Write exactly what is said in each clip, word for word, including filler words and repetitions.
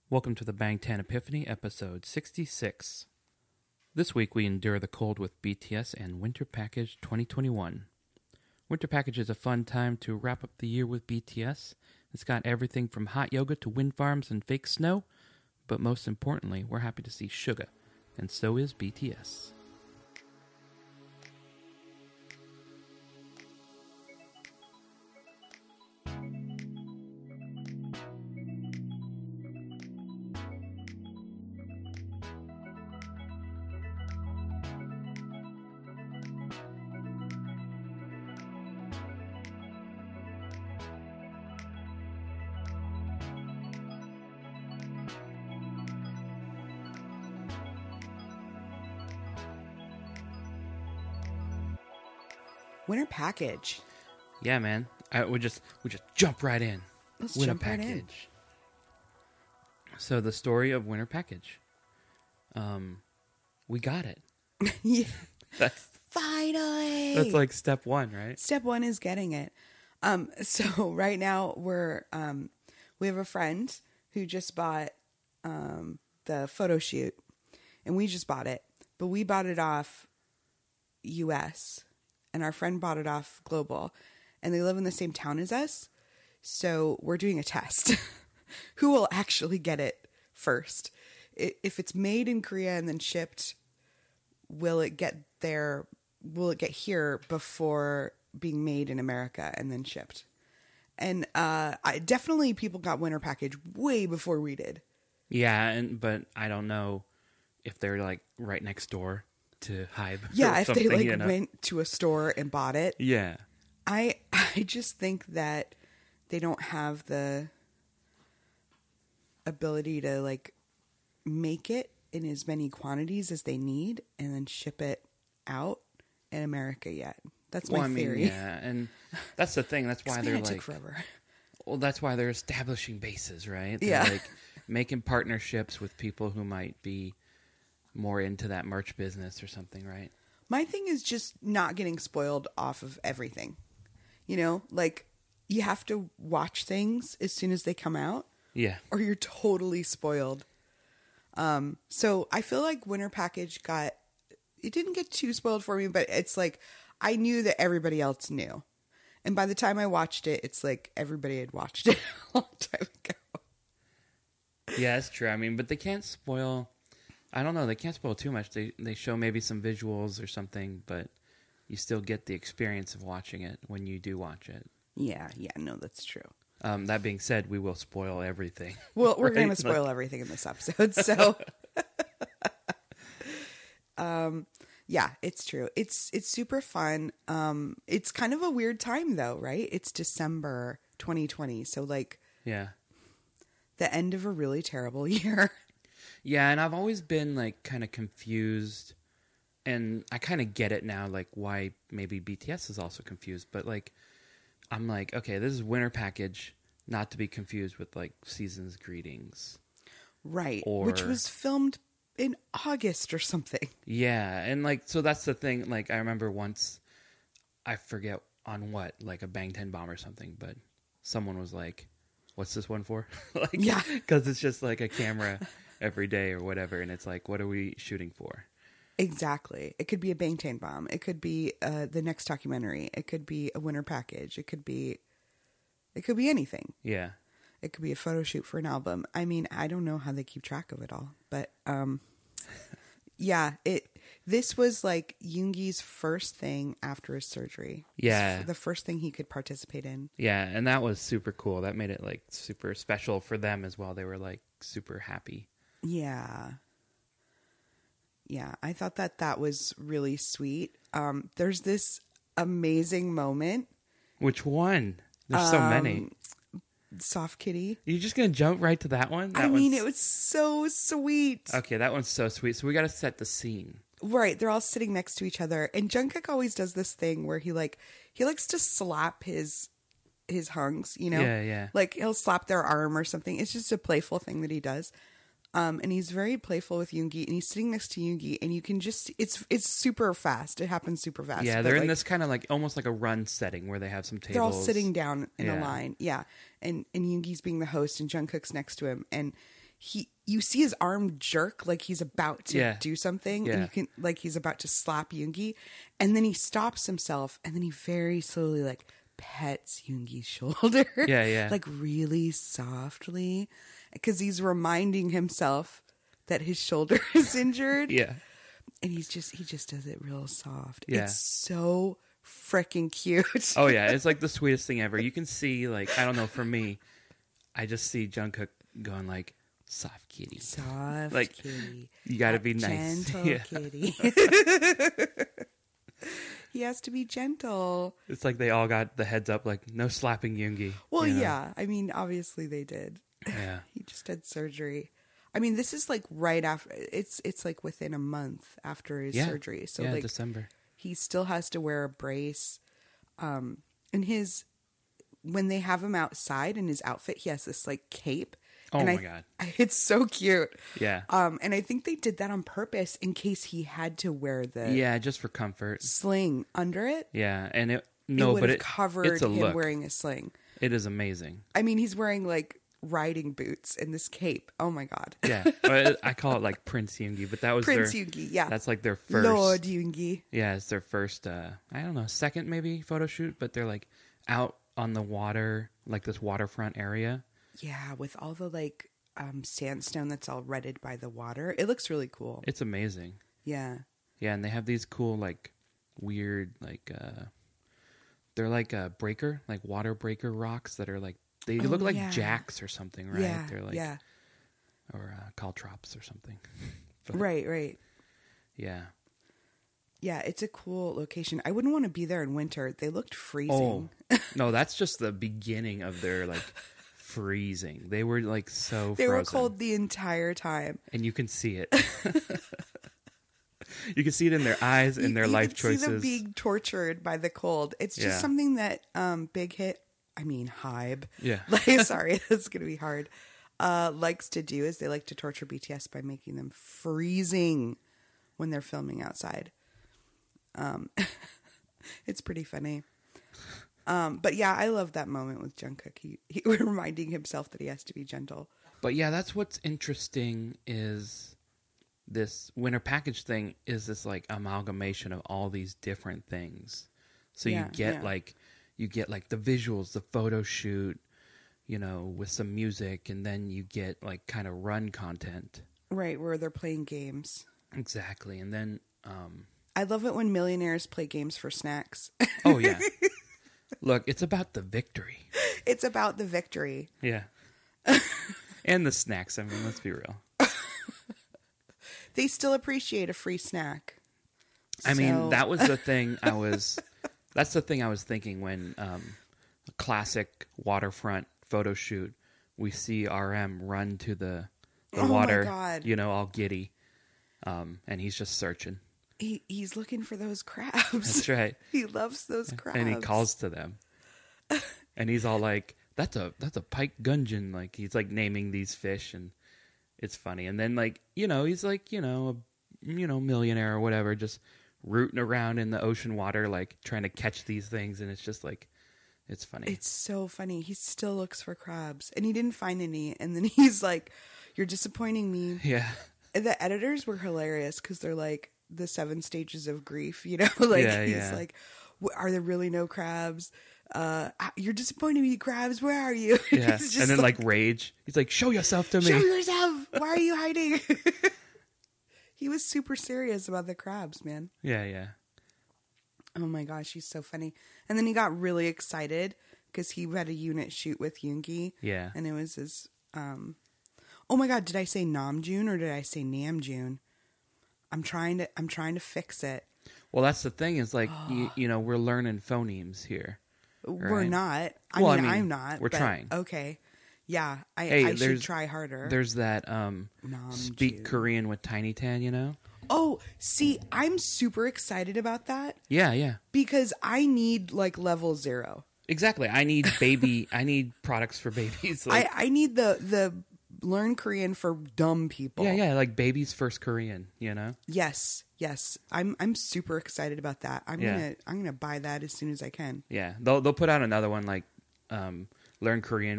Welcome to the Bangtan Epiphany, episode sixty-six. This week we endure the cold with B T S and Winter Package twenty twenty-one. Winter Package is a fun time to wrap up the year with B T S. It's got everything from hot yoga to wind farms and fake snow, but most importantly, we're happy to see Suga, and so is B T S. Winter Package. Yeah, man. I, we just we just jump right in. Let's Winter jump right in. Package. So the story of Winter Package. Um, we got it. Yeah. That's Finally. that's like step one, right? Step one is getting it. Um, so right now we're um, we have a friend who just bought um, the photo shoot, and we just bought it, but we bought it off U S and our friend bought it off Global, and they live in the same town as us. So we're doing a test. Who will actually get it first? I- If it's made in Korea and then shipped, will it get there? Will it get here before being made in America and then shipped? And uh, I, definitely people got Winter Package way before we did. Yeah, and but I don't know if they're like right next door to Hybe. Yeah, or if they something, like you know? went to a store and bought it. Yeah. I I just think that they don't have the ability to like make it in as many quantities as they need and then ship it out in America yet. That's my Well, I mean, theory. yeah, and that's the thing. That's why 'Cause, they're man, it like, took forever. well, that's why they're establishing bases, right? They're Yeah. like making partnerships with people who might be more into that merch business or something, right? My thing is just not getting spoiled off of everything. You know, like you have to watch things as soon as they come out Yeah. or you're totally spoiled. Um, so I feel like Winter Package got, it didn't get too spoiled for me, but it's like, I knew that everybody else knew. And by the time I watched it, it's like everybody had watched it a long time ago. Yeah, that's true. I mean, but they can't spoil. I don't know. They can't spoil too much. They they show maybe some visuals or something, but you still get the experience of watching it when you do watch it. Yeah, yeah, no, that's true. Um, that being said, we will spoil everything. Well, we're Right? going to spoil Like- everything in this episode, so um yeah, it's true. It's it's super fun. Um it's kind of a weird time though, right? It's December twenty twenty, so like Yeah. the end of a really terrible year. Yeah, and I've always been like kind of confused, and I kind of get it now, like why maybe B T S is also confused. But like, I'm like, okay, this is Winter Package, not to be confused with like Season's Greetings. Right. Or- Which was filmed in August or something. Yeah, and like, so that's the thing. Like, I remember once, I forget on what, like a Bangtan bomb or something, but someone was like, "What's this one for?" Like, Yeah. because it's just like a camera every day or whatever, and it's like, what are we shooting for? Exactly. It could be a Bangtan bomb. It could be uh, the next documentary. It could be a Winter Package. It could be, it could be anything. Yeah. It could be a photo shoot for an album. I mean, I don't know how they keep track of it all, but um, yeah, it. This was like Yoongi's first thing after his surgery. Yeah. It's the first thing he could participate in. Yeah, and that was super cool. That made it like super special for them as well. They were like super happy. Yeah. Yeah, I thought that that was really sweet. Um, there's this amazing moment. Which one? There's so many. Soft Kitty. Are you just gonna jump right to that one? That I mean, one's- it was so sweet. Okay, that one's so sweet. So we got to set the scene. Right, they're all sitting next to each other, and Jungkook always does this thing where he like he likes to slap his his hunks, you know? Yeah, yeah. Like he'll slap their arm or something. It's just a playful thing that he does. Um, and he's very playful with Yoongi, and he's sitting next to Yoongi, and you can just it's it's super fast. It happens super fast. Yeah, but, they're in like, this kind of like almost like a run setting where they have some tables. they're all sitting down in a Yeah. line. Yeah. And and Yoongi's being the host and Jungkook's next to him, and he you see his arm jerk like he's about to Yeah. do something, Yeah. and you can like he's about to slap Yoongi, and then he stops himself, and then he very slowly like pets Yoongi's shoulder. Yeah, yeah. Like really softly, because he's reminding himself that his shoulder is injured. Yeah. And he's just he just does it real soft. Yeah. It's so freaking cute. Oh yeah, it's like the sweetest thing ever. You can see, like, I don't know, for me, I just see Jungkook going like, soft kitty. Soft Like, kitty. You got to That be nice. Gentle Yeah. kitty. He has to be gentle. It's like they all got the heads up, like, no slapping Yoongi. Well, you know? yeah. I mean, obviously they did. Yeah. He just had surgery. I mean, this is like right after. It's it's like within a month after his Yeah. surgery. So yeah, like December. he still has to wear a brace. Um, and his when they have him outside in his outfit, he has this like cape. Oh and my I, God. It's so cute. Yeah. Um, and I think they did that on purpose in case he had to wear the Yeah, just for comfort. sling under it. Yeah, and it It no, would but have it covered it's a him look. wearing a sling. It is amazing. I mean, he's wearing like riding boots and this cape. Oh my God. Yeah, But I call it like Prince Yoongi, but that was Prince their, Yoongi, yeah. That's like their first. Lord Yoongi. Yeah, it's their first. Uh, I don't know, second maybe photo shoot, but they're like out on the water, like this waterfront area. Yeah, with all the like um, sandstone that's all rutted by the water. It looks really cool. It's amazing. Yeah. Yeah, and they have these cool like weird like uh, they're like a breaker, like water breaker rocks that are like they Oh, look like yeah. jacks or something, right? Yeah. They're like yeah. or uh, caltrops or something. But, Right, right. Yeah. Yeah, it's a cool location. I wouldn't want to be there in winter. They looked Oh freezing. no, that's just the beginning of their like freezing. They were like so They frozen. were cold the entire time. And you can see it. You can see it in their eyes and You- their you life could choices. See them being tortured by the cold. It's just Yeah. something that um, Big Hit, I mean Hybe, Yeah. like, sorry, that's gonna be hard. Uh, likes to do is they like to torture B T S by making them freezing when they're filming outside. Um, it's pretty funny. Um, but yeah, I love that moment with Jungkook. He, he reminding himself that he has to be gentle. But yeah, that's what's interesting is this winter package thing is this like amalgamation of all these different things. So Yeah, you get yeah. like you get like the visuals, the photo shoot, you know, with some music, and then you get like kind of run content. Right, where they're playing games. Exactly. And then um I love it when millionaires play games for snacks. oh yeah. Look, it's about the victory. It's about the victory. Yeah. And the snacks, I mean, let's be real. They still appreciate a free snack. I So- mean, that was the thing I was that's the thing I was thinking when um a classic waterfront photo shoot, we see R M run to the the Oh my water, God. you know, all giddy. Um and he's just searching. He he's looking for those crabs. That's right. He loves those crabs. And he calls to them. And he's all like, That's a that's a pike gudgeon. Like he's like naming these fish, and it's funny. And then like, you know, he's like, you know, a you know, millionaire or whatever, just rooting around in the ocean water, like trying to catch these things, and it's just like it's funny. It's so funny. He still looks for crabs, and he didn't find any. And then he's like, "You're disappointing me." yeah. And the editors were hilarious because they're like the seven stages of grief. You know, like Yeah, he's yeah. like, "W- "Are there really no crabs? Uh, you're disappointing me, crabs. Where are you?" Yeah. He's just And then like, rage. He's like, "Show yourself to me." show yourself. Why are you hiding? He was super serious about the crabs, man. Yeah, yeah. Oh my gosh, he's so funny. And then he got really excited because he had a unit shoot with Yoongi. Yeah. And it was his, um, oh my God, did I say Namjoon or did I say Namjoon? I'm trying to, I'm trying to fix it. Well, that's the thing is like, you, you know, we're learning phonemes here. We're Right. not. I, Well, I mean, mean, I'm not. we're but trying. Okay. Yeah. I, Hey, I should there's- try harder. There's that um Namjoon. speak Korean with Tiny Tan, you know? Oh, see, I'm super excited about that Yeah, yeah. because I need like level zero. Exactly. I need baby I need products for babies. Like, I, I need the, the learn Korean for dumb people. yeah, yeah, like baby's first Korean, you know? Yes, yes. I'm I'm super excited about that. I'm Yeah. gonna I'm gonna buy that as soon as I can. Yeah. They'll they'll put out another one like um learn Korean with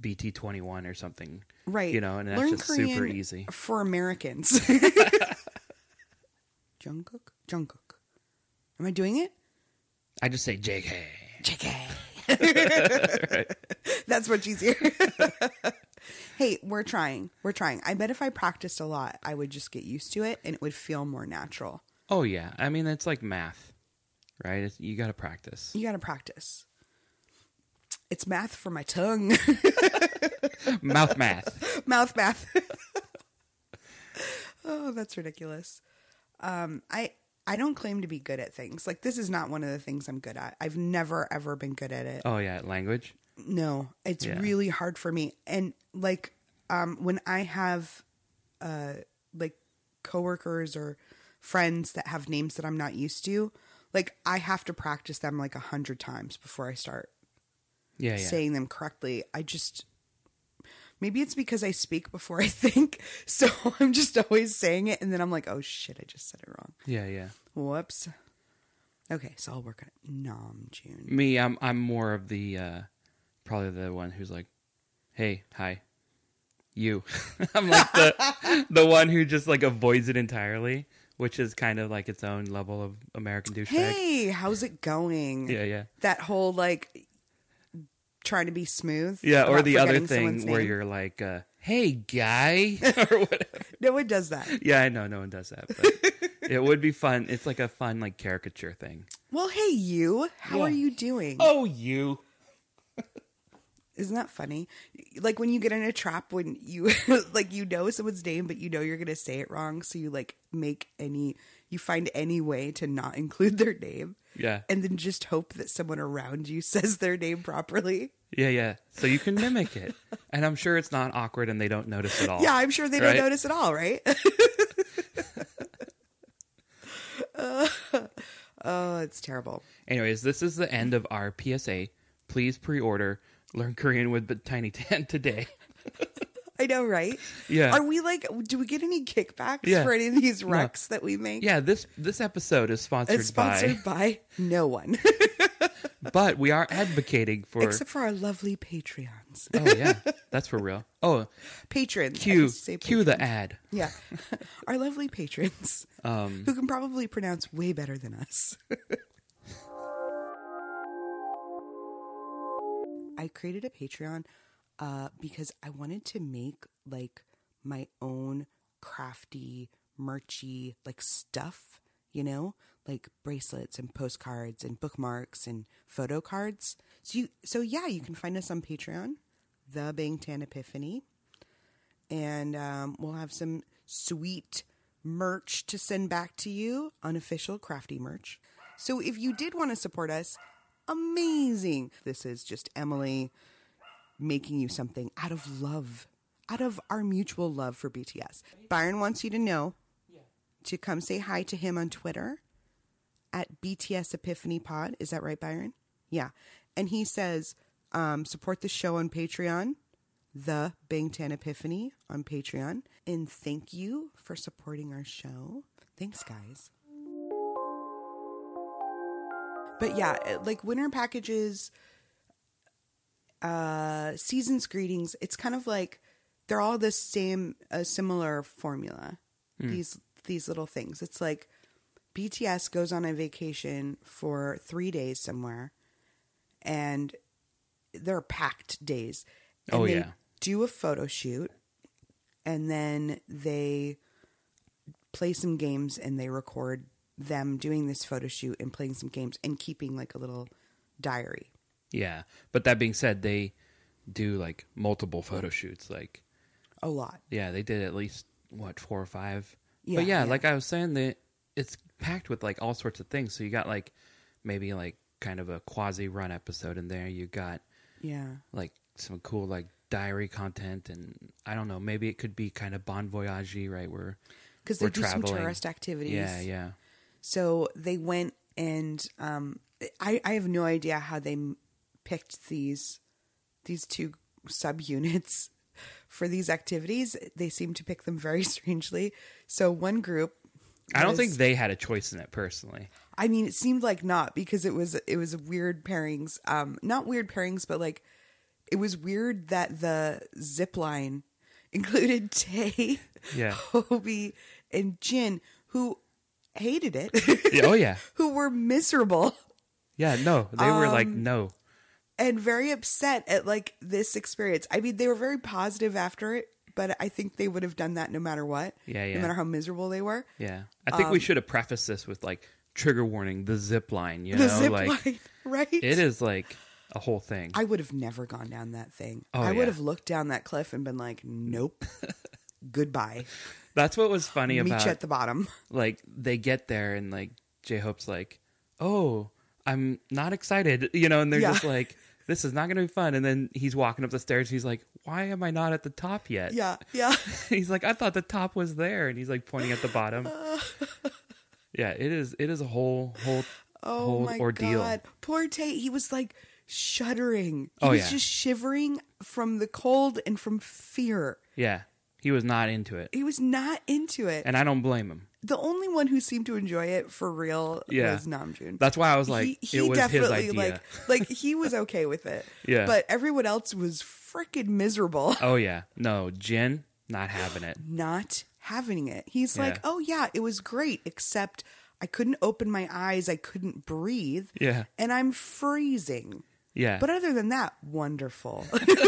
B T twenty-one or something. Right. You know, and that's Learn just Korean super easy. for Americans. Jungkook? Jungkook. Am I doing it? I just say J K. J K. Right. That's much easier. Hey, we're trying. We're trying. I bet if I practiced a lot, I would just get used to it and it would feel more natural. Oh, yeah. I mean, it's like math, right? It's, you got to practice. You got to practice. It's math for my tongue. Mouth math. Mouth math. Oh, that's ridiculous. Um, I I don't claim to be good at things. Like, this is not one of the things I'm good at. I've never, ever been good at it. Oh, yeah. Language? No, it's Yeah. really hard for me. And, like, um, when I have, uh, like, coworkers or friends that have names that I'm not used to, like, I have to practice them, like, a hundred times before I start Yeah, yeah. saying them correctly. I just... Maybe it's because I speak before I think, so I'm just always saying it, and then I'm like, oh shit, I just said it wrong. Yeah, yeah. Whoops. Okay, so I'll work on it. Namjoon. Me, I'm I'm more of the, uh, probably the one who's like, hey, hi, you. I'm like the the one who just like avoids it entirely, which is kind of like its own level of American douchebag. Hey, how's it going? Yeah, yeah. That whole, like, trying to be smooth. Yeah, or about the other forgetting someone's thing where name. you're like, uh, hey, guy, or whatever. No one does that. Yeah, I know no one does that, but it would be fun. It's like a fun, like, caricature thing. Well, hey, you. How Yeah. are you doing? Oh, you. Isn't that funny? Like, when you get in a trap when you, like, you know someone's name, but you know you're going to say it wrong. So you, like, make any, you find any way to not include their name. Yeah. And then just hope that someone around you says their name properly. Yeah, yeah. So you can mimic it. And I'm sure it's not awkward and they don't notice at all. Yeah, I'm sure they Right? don't notice at all, right? uh, oh, it's terrible. Anyways, this is the end of our P S A. Please pre-order Learn Korean with Tiny Tan today. I know, right? Yeah. Are we like, do we get any kickbacks Yeah. for any of these No. recs that we make? Yeah, this this episode is sponsored, It's sponsored by, no one. by, but we are advocating for. Except for our lovely Patreons. Oh yeah, that's for real. Oh, Patrons. I cue used to say cue the patrons. ad. Yeah. Our lovely patrons. Um, who can probably pronounce way better than us. I created a Patreon uh, because I wanted to make like my own crafty, merchy like stuff, you know, like bracelets and postcards and bookmarks and photo cards. So you, so yeah, you can find us on Patreon, The Bang Tan Epiphany, and um, we'll have some sweet merch to send back to you, unofficial crafty merch. So if you did want to support us, amazing. This is just Emily making you something out of love, out of our mutual love for B T S. Byron wants you to know to come say hi to him on Twitter at B T S Epiphany Pod. Is that right, Byron? Yeah. And he says, um, support the show on Patreon, The Bang Tan Epiphany on Patreon. And thank you for supporting our show. Thanks, guys. But yeah, like winter packages, uh, season's greetings, it's kind of like they're all the same, a similar formula. Mm. These these little things. It's like B T S goes on a vacation for three days somewhere, and they're packed days. And oh they yeah. do a photo shoot, and then they play some games and they record them doing this photo shoot and playing some games and keeping like a little diary. Yeah. But that being said, they do like multiple photo shoots. Like a lot. Yeah. They did at least what, four or five. Yeah, but yeah, yeah, like I was saying, that it's packed with like all sorts of things. So you got like maybe like kind of a quasi run episode in there. You got yeah, like some cool like diary content, and I don't know, maybe it could be kind of bon voyage, right? Where because they we're do traveling. some tourist activities. Yeah, yeah. So they went and um, I I have no idea how they picked these these two subunits for these activities. They seem to pick them very strangely. So one group was, I don't think they had a choice in it personally. I mean, it seemed like not, because it was it was weird pairings. Um, not weird pairings, but like it was weird that the zip line included Tay, Yeah. Hobie, and Jin, who hated it. Yeah, oh, yeah. Who were miserable. Yeah, no. They were like, Um, no. And very upset at like this experience. I mean, they were very positive after it, but I think they would have done that no matter what. Yeah, yeah. No matter how miserable they were. Yeah. I think we should have prefaced this with like, trigger warning, the zip line, you The know? zip like, line, right? It is like a whole thing. I would have never gone down that thing. Oh, I yeah. would have looked down that cliff and been like, nope, goodbye. That's what was funny Meet about you at the bottom. like they get there and like J-Hope's like, oh, I'm not excited, you know, and they're Yeah. just like, this is not going to be fun. And then he's walking up the stairs. He's like, why am I not at the top yet? Yeah, yeah. He's like, I thought the top was there. And he's like pointing at the bottom. Yeah, it is. It is a whole, whole, Oh whole my ordeal. God. Poor Tate. He was like shuddering. He Oh, was yeah. just shivering from the cold and from fear. Yeah, he was not into it. He was not into it. And I don't blame him. The only one who seemed to enjoy it for real Yeah. was Namjoon. That's why I was like, he, he it was his definitely idea. like like he was okay with it. Yeah. But everyone else was freaking miserable. Oh, yeah. No, Jin, not having it. Not having it. He's Yeah. like, "Oh yeah, it was great, except I couldn't open my eyes, I couldn't breathe, Yeah. and I'm freezing." Yeah. But other than that, wonderful.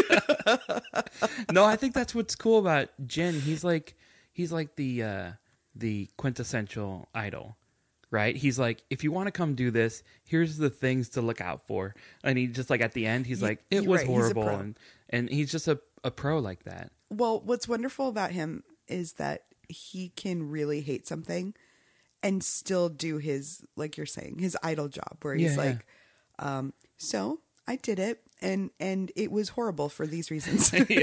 No, I think that's what's cool about Jin. He's like he's like the uh the quintessential idol, right? He's like, if you want to come do this, here's the things to look out for. And he just like at the end, he's Ye- like, it you're was right, he's a horrible, pro. and and he's just a, a pro like that. Well, what's wonderful about him is that he can really hate something and still do his, like you're saying, his idol job, where he's Yeah, yeah. like, um, so I did it, and and it was horrible for these reasons. Yeah.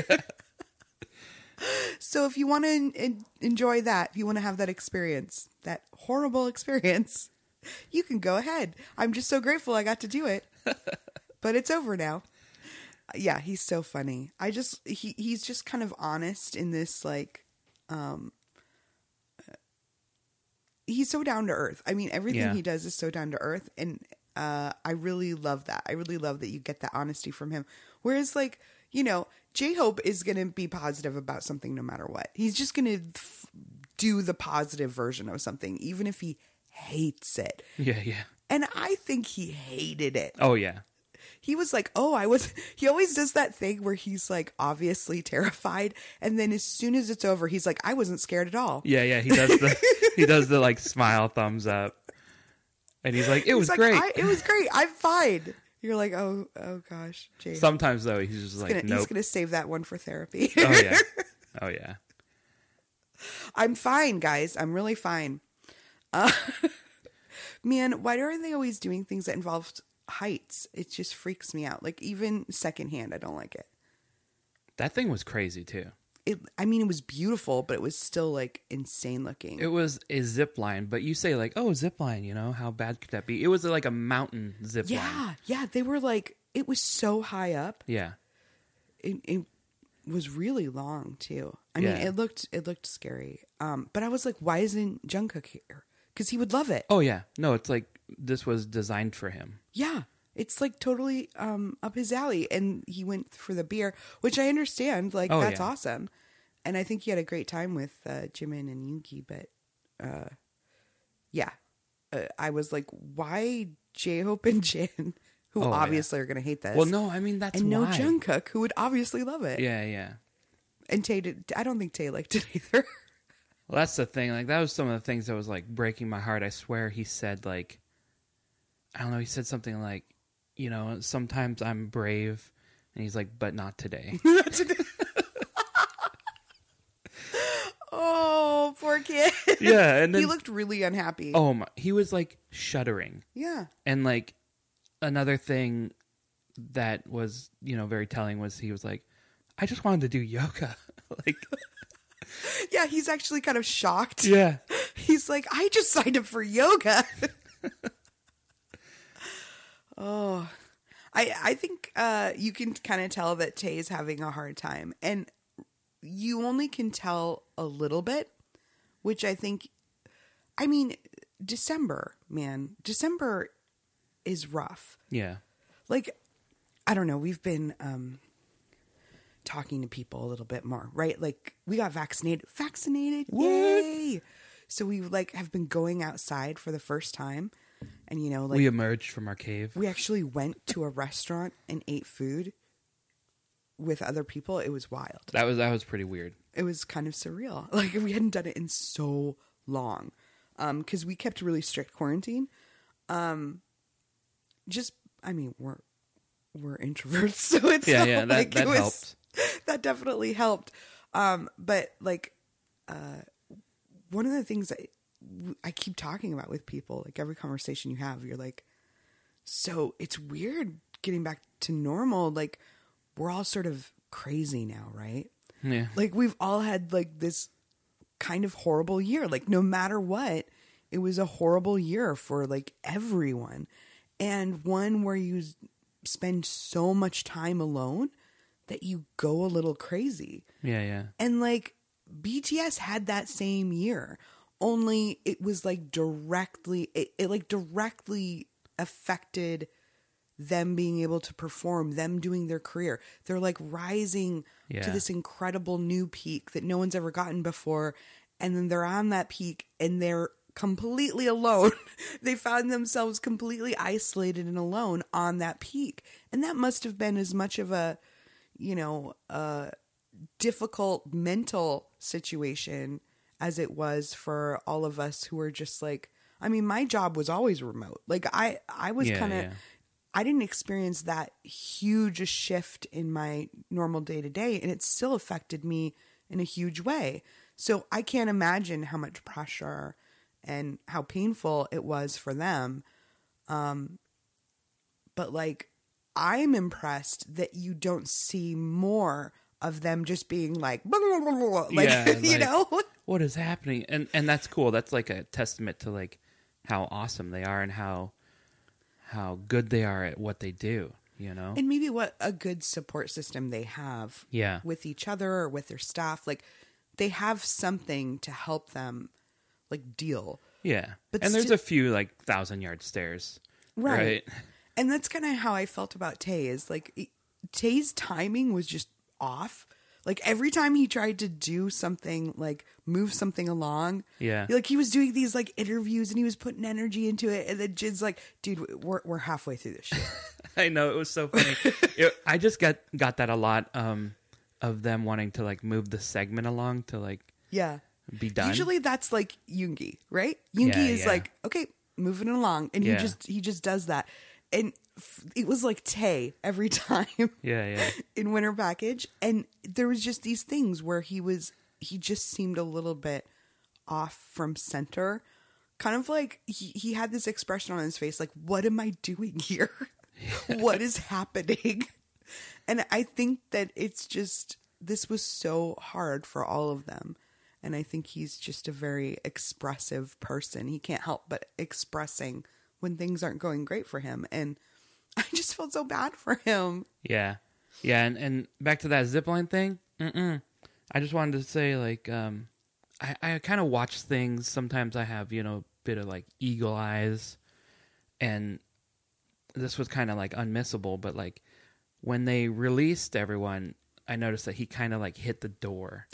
So if you want to en- enjoy that, if you want to have that experience, that horrible experience, you can go ahead. I'm just so grateful I got to do it. But it's over now. Yeah, he's so funny. I just he he's just kind of honest in this, like, um he's so down to earth. I mean, everything Yeah. he does is so down to earth, and uh I really love that. I really love that you get that honesty from him. Whereas, like, you know, J-Hope is going to be positive about something no matter what. He's just going to f- do the positive version of something, even if he hates it. Yeah, yeah. And I think he hated it. Oh, yeah. He was like, oh, I was, he always does that thing where he's like obviously terrified. And then as soon as it's over, he's like, I wasn't scared at all. Yeah, yeah. He does the he does the like smile thumbs up. And he's like, it was He's like, great. I, it was great. I'm fine. You're like, oh, oh gosh, Jay. Sometimes though, he's just he's like, gonna, nope. he's gonna save that one for therapy. Oh yeah. Oh yeah. I'm fine, guys. I'm really fine. Uh, man, why are they always doing things that involve heights? It just freaks me out. Like, even secondhand, I don't like it. That thing was crazy too. It, I mean, it was beautiful, but it was still like insane looking. It was a zip line, but you say like, oh, zip line, you know, how bad could that be? It was like a mountain zip yeah, line. yeah. They were like, it was so high up. Yeah. It, it was really long too. I mean, Yeah. it looked it looked scary. Um, but I was like, why isn't Jungkook here? Because he would love it. Oh yeah. No, it's like this was designed for him. Yeah, it's like totally um, up his alley. And he went for the beer, which I understand. Like, Oh, that's yeah. awesome. And I think he had a great time with uh, Jimin and Yuki. But uh, yeah, uh, I was like, why J-Hope and Jin, who Oh, yeah. obviously are going to hate this. Well, no, I mean that's and no why. Jungkook, who would obviously love it. Yeah, yeah. And Tay did, I don't think Tay liked it either. Well, that's the thing. Like that was some of the things that was like breaking my heart. I swear he said like, I don't know. He said something like, you know, sometimes I'm brave, and he's like, but not today. Oh, poor kid. Yeah, and then He looked really unhappy. oh my, he was like shuddering. Yeah. And like another thing that was, you know, very telling was he was like, I just wanted to do yoga. Like, Yeah, he's actually kind of shocked. yeah. He's like, I just signed up for yoga. Oh, I I think uh, you can kind of tell that Tay is having a hard time, and you only can tell a little bit, which I think, I mean, December, man, December is rough. Yeah. Like, I don't know. We've been um, talking to people a little bit more, right? Like we got vaccinated, vaccinated. What? Yay. So we like have been going outside for the first time. And, you know, like we emerged from our cave. We actually went to a restaurant and ate food with other people. It was wild. That was, that was pretty weird. It was kind of surreal. Like we hadn't done it in so long. Um, cause we kept really strict quarantine. Um, just, I mean, we're, we're introverts. So it's yeah, not yeah, that, like that it was, helped. That definitely helped. Um, but like, uh, one of the things I, I keep talking about with people, like every conversation you have, you're like, so it's weird getting back to normal. Like we're all sort of crazy now, right? Yeah. Like we've all had like this kind of horrible year. Like no matter what, it was a horrible year for like everyone. And one where you spend so much time alone that you go a little crazy. Yeah, yeah. And like B T S had that same year, only it was like directly, it, it like directly affected them being able to perform, them doing their career. They're like rising yeah. to this incredible new peak that no one's ever gotten before. And then they're on that peak and they're completely alone. They found themselves completely isolated and alone on that peak. And that must have been as much of a, you know, a difficult mental situation as it was for all of us who were just like, I mean, my job was always remote. Like I, I was yeah, kind of, yeah. I didn't experience that huge a shift in my normal day to day, and it still affected me in a huge way. So I can't imagine how much pressure and how painful it was for them. Um, but like, I'm impressed that you don't see more of them just being like, blah, blah, blah, blah, like, yeah, you like, know, what is happening? And and that's cool. That's like a testament to like how awesome they are and how how good they are at what they do, you know? and maybe what a good support system they have Yeah. with each other or with their staff. Like they have something to help them like deal. Yeah. But and there's sti- a few like thousand yard stairs. Right. Right. And that's kind of how I felt about Tay is like it- Tay's timing was just off. Like every time he tried to do something, like move something along, Yeah. like he was doing these like interviews and he was putting energy into it. And then Jin's like, dude, we're, we're halfway through this shit. I know, it was so funny. it, I just got got that a lot um, of them wanting to like move the segment along to like Yeah. be done. Usually that's like Yoongi, right? Yoongi Yeah, is yeah. like, okay, moving it along. And Yeah. he just, he just does that. And f- it was like Tay every time yeah, yeah. in Winter Package. And there was just these things where he was, he just seemed a little bit off from center. Kind of like he, he had this expression on his face, like, what am I doing here? What is happening? And I think that it's just, this was so hard for all of them. And I think he's just a very expressive person. He can't help but expressing when things aren't going great for him. And I just felt so bad for him. Yeah. Yeah, and, and back to that zipline thing. Mm-mm. I just wanted to say, like, um, I, I kind of watch things. Sometimes I have, you know, a bit of, like, eagle eyes. And this was kind of, like, unmissable. But, like, when they released everyone, I noticed that he kind of, like, hit the door.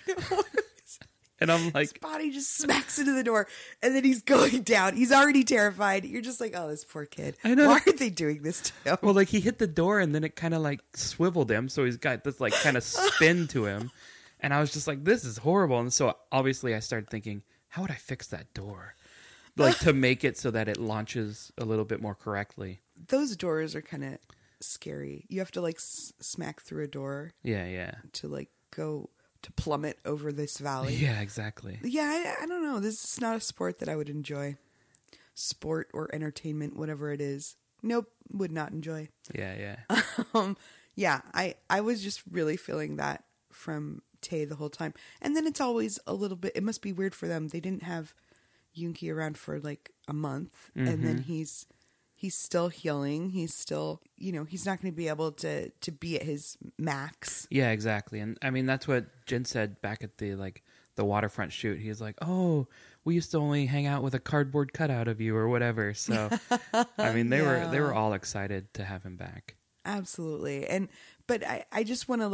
And I'm like, His body just smacks into the door, and then he's going down. He's already terrified. You're just like, oh, this poor kid. I know. Why are they doing this to him? well, like, he hit the door, and then it kind of, like, swiveled him. So he's got this, like, kind of spin to him. And I was just like, this is horrible. And so, obviously, I started thinking, how would I fix that door? Like, to make it so that it launches a little bit more correctly. Those doors are kind of scary. You have to, like, s- smack through a door Yeah, yeah. to, like, go to plummet over this valley. Yeah, exactly. Yeah, I, I don't know. This is not a sport that I would enjoy. Sport or entertainment, whatever it is. Nope, would not enjoy. Yeah, yeah. Um, yeah, I, I was just really feeling that from Tay the whole time. And then it's always a little bit, it must be weird for them. They didn't have Yoongi around for like a month. Mm-hmm. And then he's he's still healing. He's still, you know, he's not going to be able to, to be at his max. Yeah, exactly. And I mean, that's what Jin said back at the, like, the waterfront shoot. He's like, oh, we used to only hang out with a cardboard cutout of you or whatever. So, I mean, they Yeah. were, they were all excited to have him back. Absolutely. And, but I, I just want to like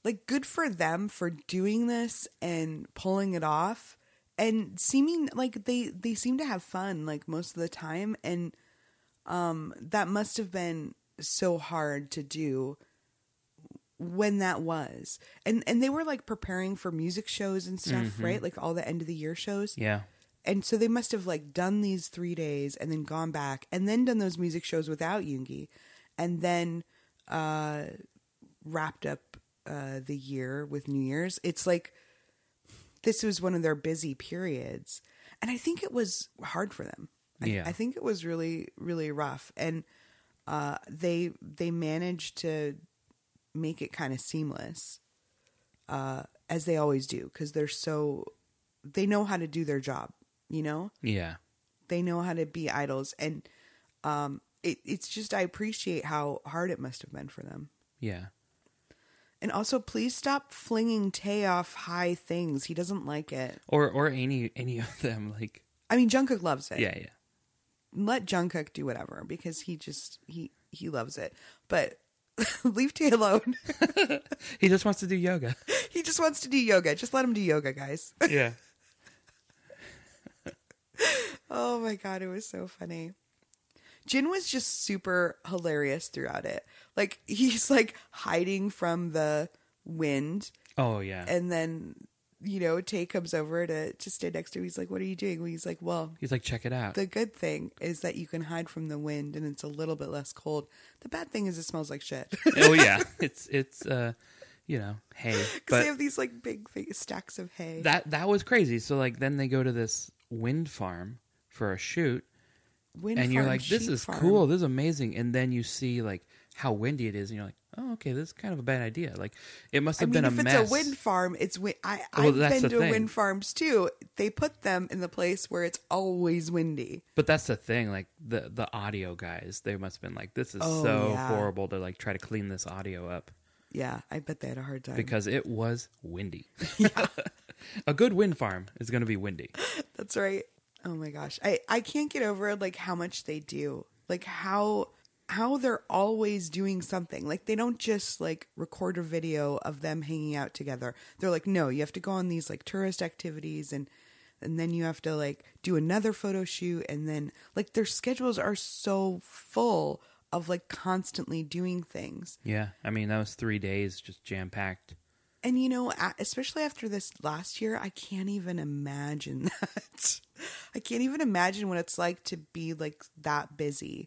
like, good for them for doing this and pulling it off and seeming like they, they seem to have fun, like, most of the time. And um, that must have been so hard to do when that was. And and they were, like, preparing for music shows and stuff, mm-hmm. right? Like, all the end of the year shows. Yeah. And so they must have, like, done these three days and then gone back and then done those music shows without Yoongi and then uh, wrapped up uh, the year with New Year's. It's like this was one of their busy periods. And I think it was hard for them. I, yeah. I think it was really, really rough. And uh, they they managed to make it kind of seamless, uh, as they always do, because they're so, they know how to do their job, you know? Yeah. They know how to be idols. And um, it, it's just, I appreciate how hard it must have been for them. Yeah. And also, please stop flinging Tae off high things. He doesn't like it. Or or any any of them. Like, I mean, Jungkook loves it. Yeah, yeah. Let Jungkook do whatever, because he just, he, he loves it. But leave Tae alone. He just wants to do yoga. He just wants to do yoga. Just let him do yoga, guys. Yeah. Oh my God, it was so funny. Jin was just super hilarious throughout it. Like, he's like hiding from the wind. Oh, yeah. And then, you know, Tae comes over to, to stay next to him. He's like, what are you doing? Well, he's like, well, he's like, check it out. The good thing is that you can hide from the wind and it's a little bit less cold. The bad thing is it smells like shit. Oh, yeah. It's, it's, uh, you know, hay. Because they have these like big, big stacks of hay. That, that was crazy. So, like, then they go to this wind farm for a shoot. Wind and farm, you're like, this is farm. cool. This is amazing. And then you see, like, how windy it is. And you're like, oh, okay, this is kind of a bad idea. Like, it must have I mean, been if a it's mess. a wind farm, it's wi- I, Well, I've that's been the to thing. wind farms too. They put them in the place where it's always windy. But that's the thing. Like, the, the audio guys, they must have been like, this is Oh, so yeah. horrible to, like, try to clean this audio up. Yeah, I bet they had a hard time. Because it was windy. Yeah. A good wind farm is going to be windy. That's right. Oh my gosh. I, I can't get over like how much they do. Like how how they're always doing something. Like they don't just like record a video of them hanging out together. They're like, no, you have to go on these like tourist activities and and then you have to like do another photo shoot, and then like their schedules are so full of like constantly doing things. Yeah. I mean, that was three days just jam packed. And, you know, especially after this last year, I can't even imagine that. I can't even imagine what it's like to be, like, that busy.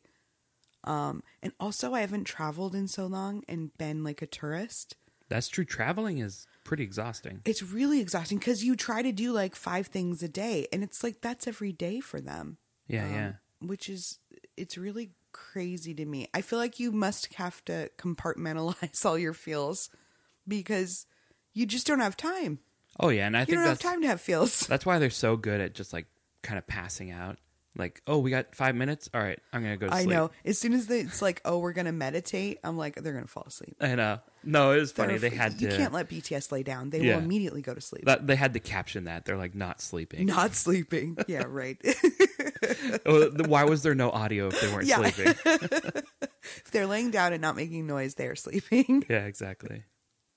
Um, and also, I haven't traveled in so long and been, like, a tourist. That's true. Traveling is pretty exhausting. It's really exhausting because you try to do, like, five things a day. And it's like, that's every day for them. Yeah, um, yeah. Which is, it's really crazy to me. I feel like you must have to compartmentalize all your feels because you just don't have time. Oh, yeah. And I you think don't that's, have time to have feels. That's why they're so good at just like kind of passing out. Like, oh, we got five minutes. All right. I'm going to go to I sleep. know. As soon as they, it's like, oh, we're going to meditate. I'm like, they're going to fall asleep. I know. No, it was funny. They're, they had you to. You can't let B T S lay down. They Yeah. will immediately go to sleep. That, they had to caption that. They're like not sleeping. Not sleeping. Yeah, right. Oh, the- why was there no audio if they weren't Yeah. sleeping? If they're laying down and not making noise, they are sleeping. Yeah, exactly.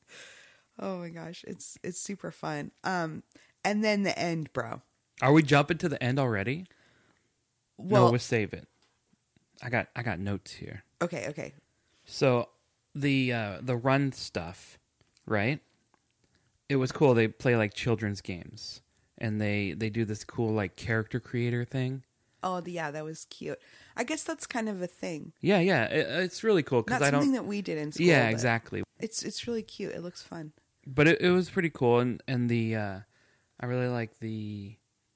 Oh my gosh. It's, it's super fun. Um, and then the end, bro. Are we jumping to the end already? Well, no, we'll save it. I got I got notes here. okay. Okay. So the uh, the run stuff, right? It was cool. They play like children's games, and they they do this cool like character creator thing. Oh, yeah, that was cute. I guess that's kind of a thing. Yeah, yeah, it, it's really cool because Not I don't. something that we did in school. Yeah, but exactly. It's it's really cute. It looks fun. But it, it was pretty cool, and and the uh, I really like the,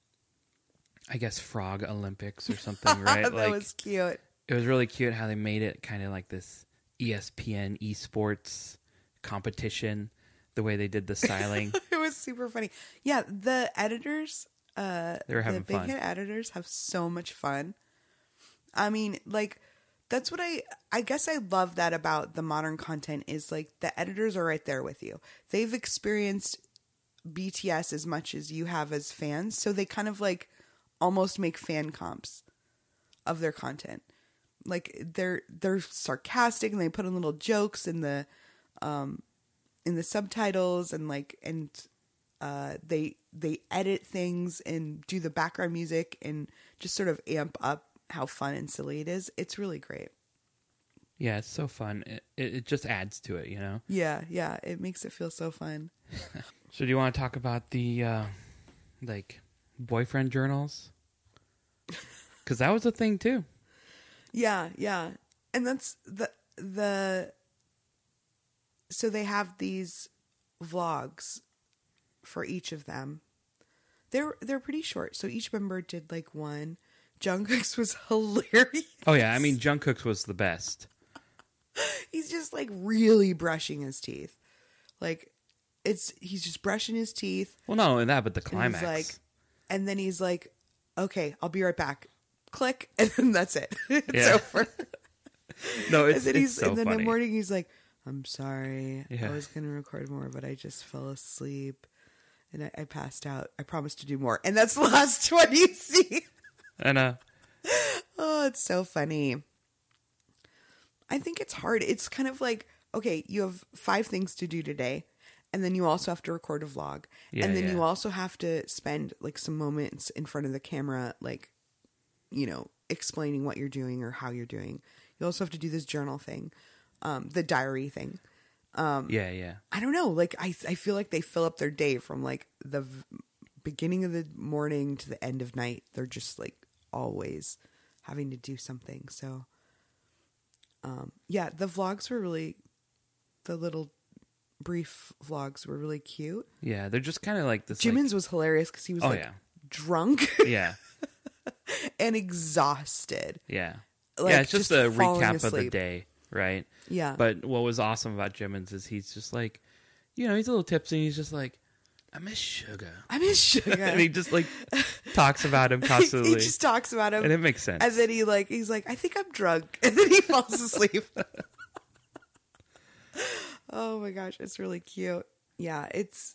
I guess Frog Olympics or something, right? That like, was cute. It was really cute how they made it kind of like this E S P N esports competition. The way they did the styling, It was super funny. Yeah, the editors, uh, they were having the Big fun. Hit editors have so much fun. I mean, like, that's what I, I guess I love that about the modern content is like the editors are right there with you. They've experienced B T S as much as you have as fans. So they kind of like almost make fan comps of their content. Like they're, they're sarcastic and they put in little jokes in the, um, in the subtitles and like and uh, they they edit things and do the background music and just sort of amp up how fun and silly it is. It's really great. Yeah, it's so fun. It, it, it just adds to it, you know? Yeah, yeah. It makes it feel so fun. So do you want to talk about the, uh, like, boyfriend journals? Because that was a thing, too. Yeah, yeah. And that's the, the, so they have these vlogs for each of them. They're, they're pretty short. So each member did, like, one. Jungkook's was hilarious. Oh, yeah. I mean, Jungkook's was the best. He's just like really brushing his teeth. Like it's he's just brushing his teeth. Well, not only that, but the climax. And, he's like, and then he's like, okay, I'll be right back. Click. And then that's it. It's yeah. over. No, it's, and then, it's he's, so and then funny. in the morning he's like, I'm sorry. Yeah. I was going to record more, but I just fell asleep. And I, I passed out. I promised to do more. And that's the last one you see. And, uh, oh, it's so funny. I think it's hard. It's kind of like, okay, you have five things to do today, and then you also have to record a vlog. Yeah, and then yeah. you also have to spend like some moments in front of the camera, like, you know, explaining what you're doing or how you're doing. You also have to do this journal thing, um, the diary thing. Um, yeah, yeah. I don't know. Like, I, I feel like they fill up their day from like the v- beginning of the morning to the end of night. They're just like always having to do something. So, Um, yeah, the vlogs were really, the little brief vlogs were really cute. Yeah, they're just kind of like this. Jimin's like, was hilarious because he was oh, like yeah. drunk Yeah. and exhausted. Yeah. Like, yeah, it's just, just a falling recap of the asleep. day, right? Yeah. But what was awesome about Jimin's is he's just like, you know, he's a little tipsy and he's just like, I miss sugar. I miss sugar. And he just like talks about him constantly. He just talks about him. And it makes sense. And then he like, he's like, I think I'm drunk. And then he falls asleep. Oh my gosh, it's really cute. Yeah, it's,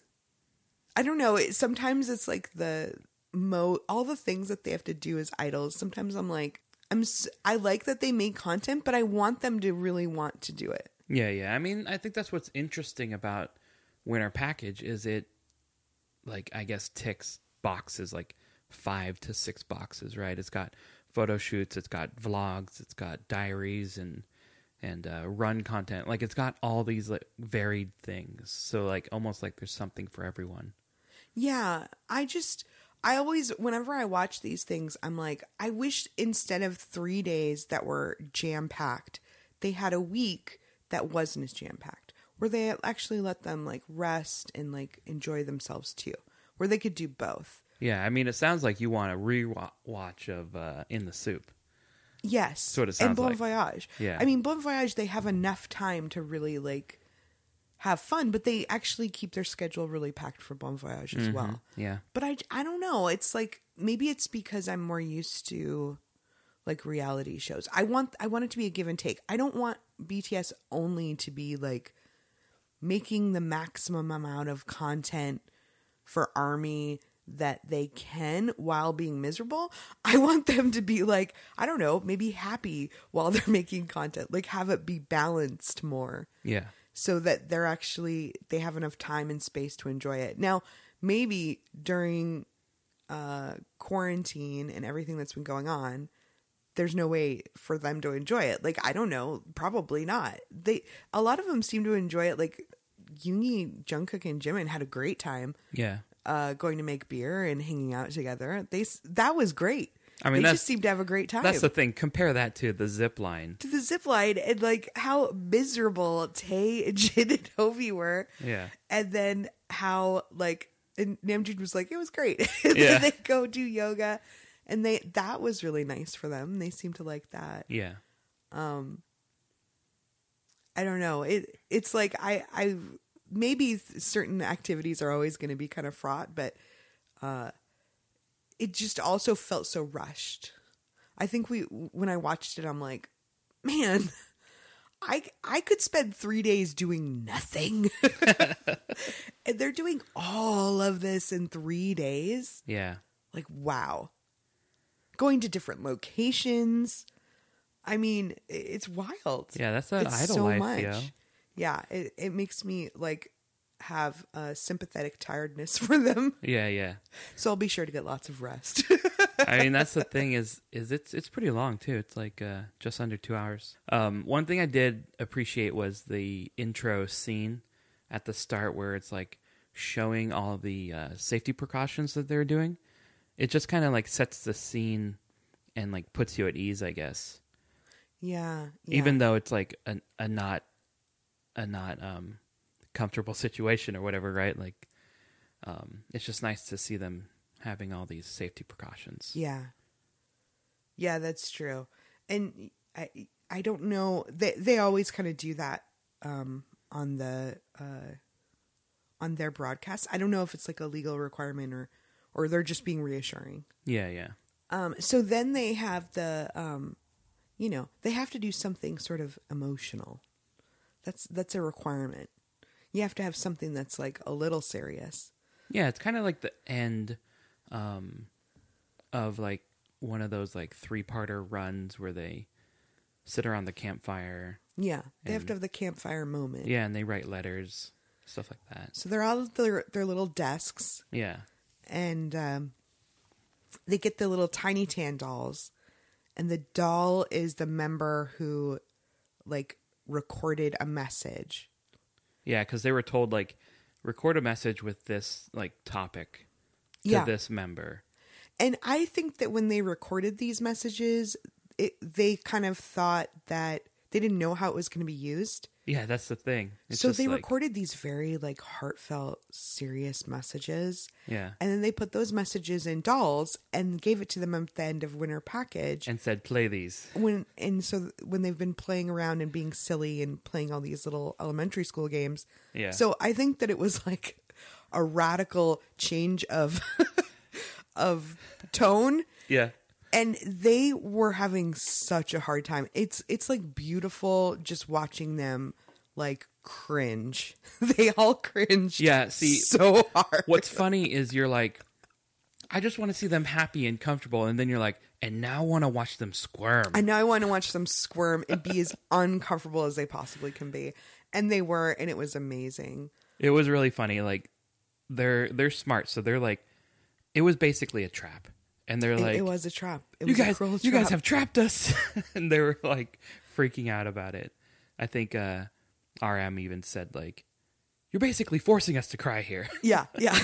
I don't know. It, sometimes it's like the mo, all the things that they have to do as idols. Sometimes I'm like, I'm, s- I like that they make content, but I want them to really want to do it. Yeah, yeah. I mean, I think that's what's interesting about Winter Package is it, like, I guess ticks boxes, like five to six boxes, right? It's got photo shoots, it's got vlogs, it's got diaries and and uh, run content. Like, it's got all these like varied things. So, like, almost like there's something for everyone. Yeah, I just, I always, whenever I watch these things, I'm like, I wish instead of three days that were jam-packed, they had a week that wasn't as jam-packed, where they actually let them, like, rest and, like, enjoy themselves, too, where they could do both. Yeah, I mean, it sounds like you want a re-watch of uh, In the Soup. Yes. So it and sounds Bon like. Voyage. Yeah. I mean, Bon Voyage, they have enough time to really, like, have fun, but they actually keep their schedule really packed for Bon Voyage as Mm-hmm. well. Yeah. But I, I don't know. It's like, maybe it's because I'm more used to, like, reality shows. I want, I want it to be a give and take. I don't want B T S only to be, like, making the maximum amount of content for ARMY that they can while being miserable. I want them to be like, I don't know, maybe happy while they're making content, like have it be balanced more Yeah. so that they're actually, they have enough time and space to enjoy it. Now, maybe during uh, quarantine and everything that's been going on, there's no way for them to enjoy it. Like, I don't know, probably not. They, a lot of them seem to enjoy it. Like Yoongi, Jungkook, and Jimin had a great time. Yeah. Uh, going to make beer and hanging out together. They that was great. I mean, they that's, just seemed to have a great time. That's the thing. Compare that to the zip line. To the zip line and like how miserable Tae, Jin, and Hovi were. Yeah. And then how like and Namjoon was like, it was great. And Yeah. then they go do yoga, and they that was really nice for them. They seemed to like that. Yeah. Um, I don't know. It it's like I I. Maybe certain activities are always going to be kind of fraught, but uh, it just also felt so rushed. I think we, when I watched it, I'm like, man, I I could spend three days doing nothing, and they're doing all of this in three days. Yeah. Like, wow, going to different locations. I mean, it's wild. Yeah, that's that It's idol so life, much. yo. Yeah, it, it makes me like have a sympathetic tiredness for them. Yeah, yeah. So I'll be sure to get lots of rest. I mean, that's the thing is, is it's it's pretty long too. It's like uh, just under two hours. Um, one thing I did appreciate was the intro scene at the start where it's like showing all the uh, safety precautions that they're doing. It just kind of like sets the scene and like puts you at ease, I guess. Yeah, yeah. Even though it's like a, a not a not um, comfortable situation or whatever, right? Like, um, it's just nice to see them having all these safety precautions. Yeah. Yeah, that's true. And I I don't know. They they always kind of do that um, on the uh, on their broadcasts. I don't know if it's like a legal requirement or or they're just being reassuring. Yeah, yeah. Um, so then they have the um, you know, they have to do something sort of emotional. That's that's a requirement. You have to have something that's like a little serious. Yeah, it's kind of like the end um, of like one of those like three-parter runs where they sit around the campfire. Yeah, they have And- to have the campfire moment. Yeah, and they write letters, stuff like that. So they're all at their their little desks, Yeah, and um, they get the little tiny tan dolls, and the doll is the member who like recorded a message. yeah, because they were told like record a message with this like topic to Yeah. this member. And I think that when they recorded these messages, it, they kind of thought that they didn't know how it was going to be used. Yeah, that's the thing. It's So just they like- recorded these very like heartfelt, serious messages. Yeah, And then they put those messages in dolls and gave it to them at the end of Winter Package. and said play these. when and so when they've been playing around and being silly and playing all these little elementary school games. Yeah. So I think that it was like a radical change of of tone, Yeah, and they were having such a hard time. It's it's like beautiful just watching them like cringe. They all cringe. Yeah, see, so hard. what's funny is you're like, I just want to see them happy and comfortable, and then you're like, and now I want to watch them squirm. I know I want to watch them squirm and be as uncomfortable as they possibly can be. And they were, and it was amazing. It was really funny. Like they're they're smart, so they're like, it was basically a trap, and they're It, like, it was a trap. It you was a guys, cruel you guys trap. have trapped us, and they were like freaking out about it. I think uh, R M even said like, you're basically forcing us to cry here. Yeah, yeah.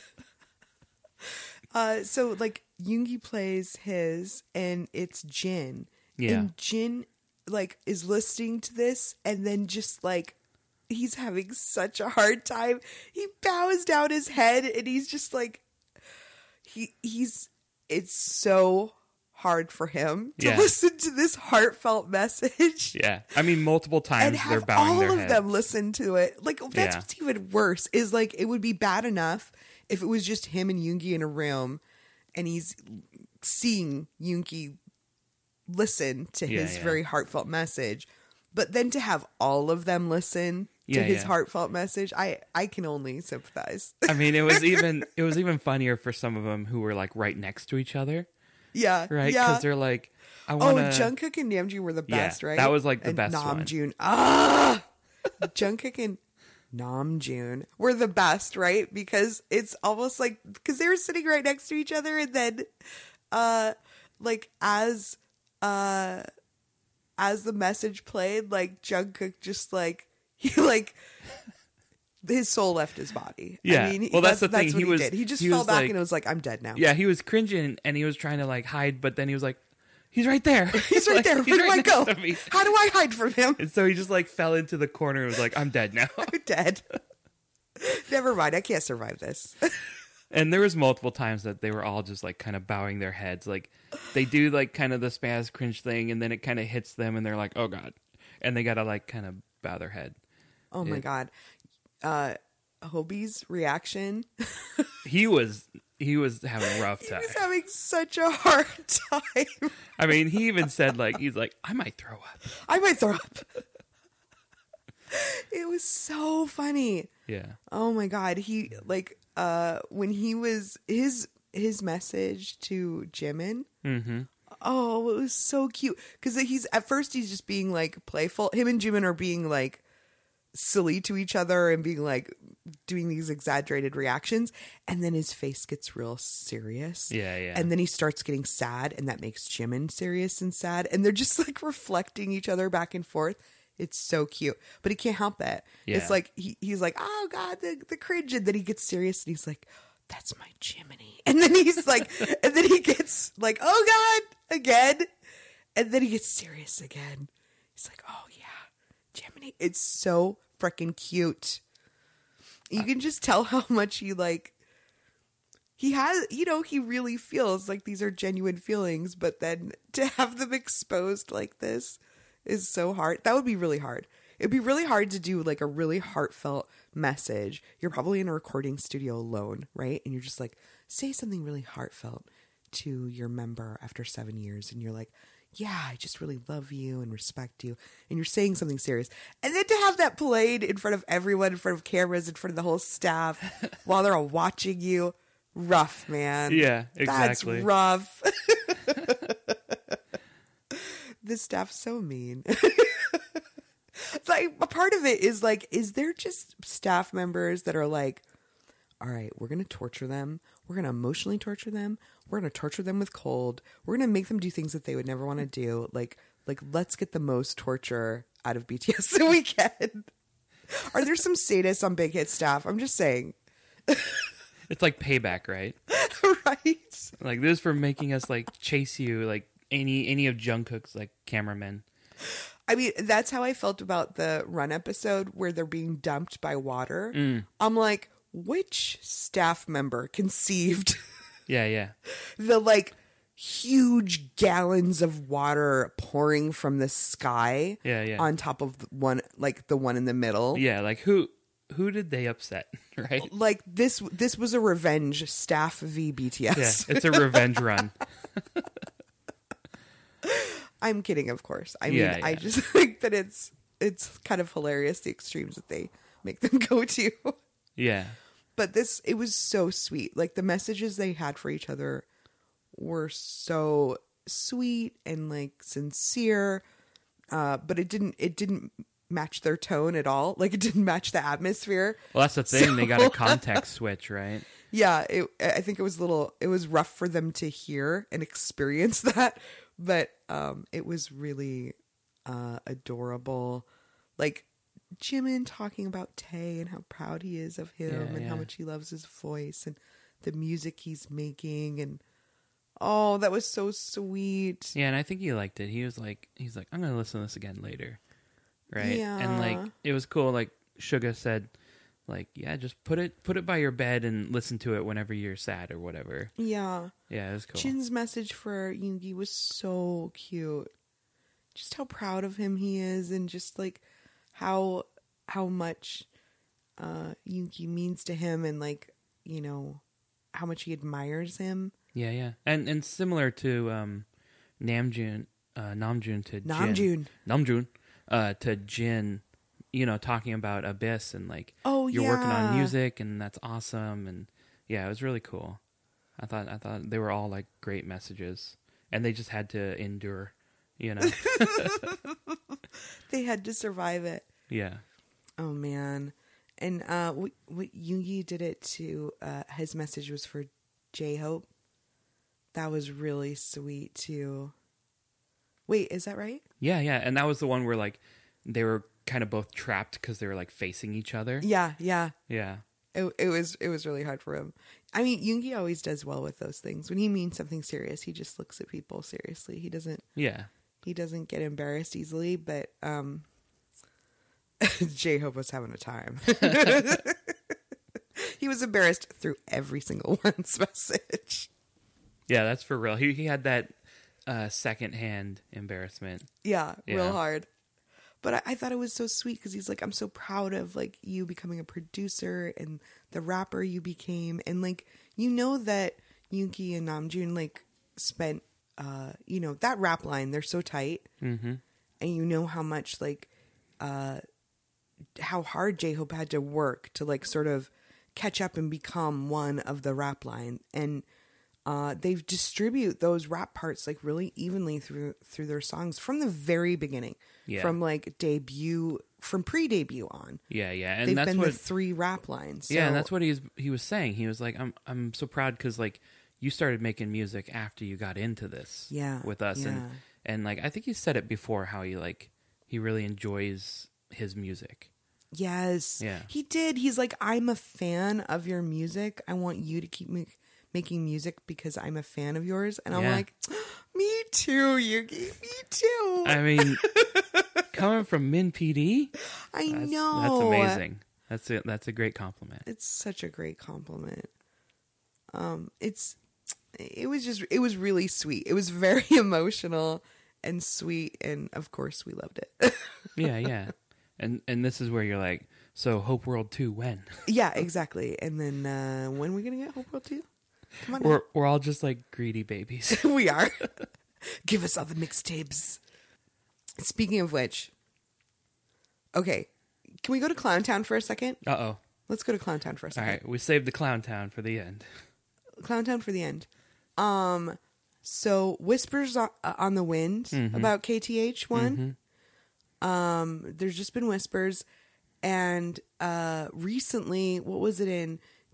uh, so like Yoongi plays his, and it's Jin. Yeah. And Jin like is listening to this, and then just like he's having such a hard time. He bows down his head, and he's just like he he's. It's so hard for him to Yeah. listen to this heartfelt message. Yeah, I mean, multiple times And they're have bowing all their of heads. them listen to it. Like that's Yeah. what's even worse is like it would be bad enough if it was just him and Yoongi in a room, and he's seeing Yoongi listen to Yeah, his yeah. very heartfelt message, but then to have all of them listen to Yeah, his yeah. heartfelt message, I I can only sympathize. I mean, it was even it was even funnier for some of them who were like right next to each other, yeah, right? Yeah. Because they're like, I Oh, want to. Jungkook and Namjoon were the Yeah, best, right? that was, like, the and best one. Namjoon, ah, Jungkook and Namjoon were the best, right? Because it's almost like because they were sitting right next to each other, and then, uh, like as, uh, as the message played, like Jungkook just like he like. His soul left his body. Yeah. I mean, Well, that's the that's thing. what He he, was- did. He just he fell was back like- and it was like, I'm dead now. Yeah, he was cringing and he was trying to like hide, but then he was like, he's right there. He's right Like, there. Where he's do right I go? next to me. How do I hide from him? And so he just like fell into the corner and was like, I'm dead now. I'm dead. Never mind. I can't survive this. And there was multiple times that they were all just like kind of bowing their heads. Like they do like kind of the spaz cringe thing and then it kind of hits them and they're like, oh God. And they got to like kind of bow their head. Oh my It- God. Uh, Hobie's reaction. He was, he was having a rough He time. was having such a hard time. I mean, he even said like, he's like, I might throw up. I might throw up. It was so funny. Yeah. Oh my God. He like, uh, when he was his, his message to Jimin. Mm-hmm. Oh, it was so cute. Cause he's, at first he's just being like playful. Him and Jimin are being like, silly to each other and being like doing these exaggerated reactions, and then his face gets real serious. Yeah, yeah. And then he starts getting sad, and that makes Jimin serious and sad, and they're just like reflecting each other back and forth. It's so cute, but he can't help it. Yeah. It's like he, he's like, oh God, the, the cringe, and then he gets serious, and he's like, that's my Jiminy. And then he's like, and then he gets like, oh God, again, and then he gets serious again. He's like, oh yeah, Jiminy. It's so freaking cute. You can just tell how much he like. He has, you know, he really feels like these are genuine feelings, but then to have them exposed like this is so hard. That would be really hard. It'd be really hard to do like a really heartfelt message. You're probably in a recording studio alone, right? And you're just like, say something really heartfelt to your member after seven years. And you're like, yeah, I just really love you and respect you. And you're saying something serious. And then to have that played in front of everyone, in front of cameras, in front of the whole staff while they're all watching you. Rough, man. Yeah, exactly. That's rough. This staff's so mean. Like, a part of it is like, is there just staff members that are like, all right, we're going to torture them. We're going to emotionally torture them. We're going to torture them with cold. We're going to make them do things that they would never want to do. Like, like, let's get the most torture out of B T S that we can. Are there some sadists on Big Hit staff? I'm just saying. It's like payback, right? Right? Like, this is for making us, like, chase you, like, any any of Jungkook's, like, cameramen. I mean, that's how I felt about the Run episode where they're being dumped by water. Mm. I'm like, which staff member conceived Yeah, yeah. the, like, huge gallons of water pouring from the sky Yeah, yeah. on top of the one, like, the one in the middle? Yeah, like, who who did they upset, right? Like, this this was a revenge staff v B T S. Yeah, it's a revenge run. I'm kidding, of course. I mean, Yeah, yeah. I just think that it's it's kind of hilarious, the extremes that they make them go to. Yeah. But this, it was so sweet. Like, the messages they had for each other were so sweet and, like, sincere. Uh, but it didn't it didn't match their tone at all. Like, it didn't match the atmosphere. Well, that's the thing. So- They got a context switch, right? Yeah, it, I think it was a little, it was rough for them to hear and experience that. But um, it was really uh, adorable. Like, Jimin talking about Tae and how proud he is of him Yeah, and how yeah. much he loves his voice and the music he's making. And, oh, that was so sweet. Yeah, and I think he liked it. He was like, he's like, I'm going to listen to this again later. Right? Yeah. And, like, it was cool. Like, Suga said, like, yeah, just put it put it by your bed and listen to it whenever you're sad or whatever. Yeah. Yeah, it was cool. Jin's message for Yoongi was so cute. Just how proud of him he is, and just like how how much uh Yoongi means to him, and like, you know, how much he admires him. Yeah, yeah. And and similar to um Namjoon uh Namjoon to Jin. Namjoon. Namjoon uh to Jin, you know, talking about Abyss and like, Oh, you're working on yeah. music and that's awesome. And yeah, it was really cool. I thought I thought they were all like great messages, and they just had to endure, you know. They had to survive it. Yeah. Oh man. And uh what, what Yoongi did it to uh his message was for J-Hope. That was really sweet too. Wait, is that right? Yeah, yeah. And that was the one where like they were kind of both trapped because they were like facing each other. Yeah, yeah. Yeah. It, it was it was really hard for him. I mean, Yoongi always does well with those things. When he means something serious, he just looks at people seriously. He doesn't Yeah. he doesn't get embarrassed easily, but um J-Hope was having a time. He was embarrassed through every single one's message. Yeah, that's for real. He he had that uh secondhand embarrassment. Yeah, Yeah. real hard. But I, I thought it was so sweet because he's like, I'm so proud of like you becoming a producer and the rapper you became, and like, you know that Yoongi and Namjoon like spent, uh, you know, that rap line, they're so tight, Mm-hmm. and you know how much like, uh, how hard J-Hope had to work to like sort of catch up and become one of the rap line, and uh, they distribute those rap parts like really evenly through through their songs from the very beginning. Yeah. From like debut from pre-debut on. Yeah, yeah, and They've that's been what the three rap lines. So. Yeah, and that's what he's he was saying. He was like, "I'm I'm so proud because like you started making music after you got into this, yeah, with us, yeah. and and like I think he said it before how he like he really enjoys his music. Yes, Yeah, he did. He's like, I'm a fan of your music. I want you to keep me making music because I'm a fan of yours. And I'm Yeah. like, me too, Yuki. Me too. I mean, coming from Min P D, I that's, know. that's amazing. That's a that's a great compliment. It's such a great compliment. Um, it's it was just it was really sweet. It was very emotional and sweet, and of course we loved it. Yeah, yeah, and and this is where you're like, so Hope World two when? Yeah, exactly. And then uh, when are we gonna get Hope World two? Come on, We're we're all just like greedy babies. we are. Give us all the mixtapes. Speaking of which, okay, can we go to Clown Town for a second? Uh oh. Let's go to Clown Town for a All second. right, we saved the Clown Town for the end. Clown Town for the end. Um, so whispers on, uh, on the wind Mhm. about K T H one. Mhm. Um, there's just been whispers, and uh, recently, what was it in?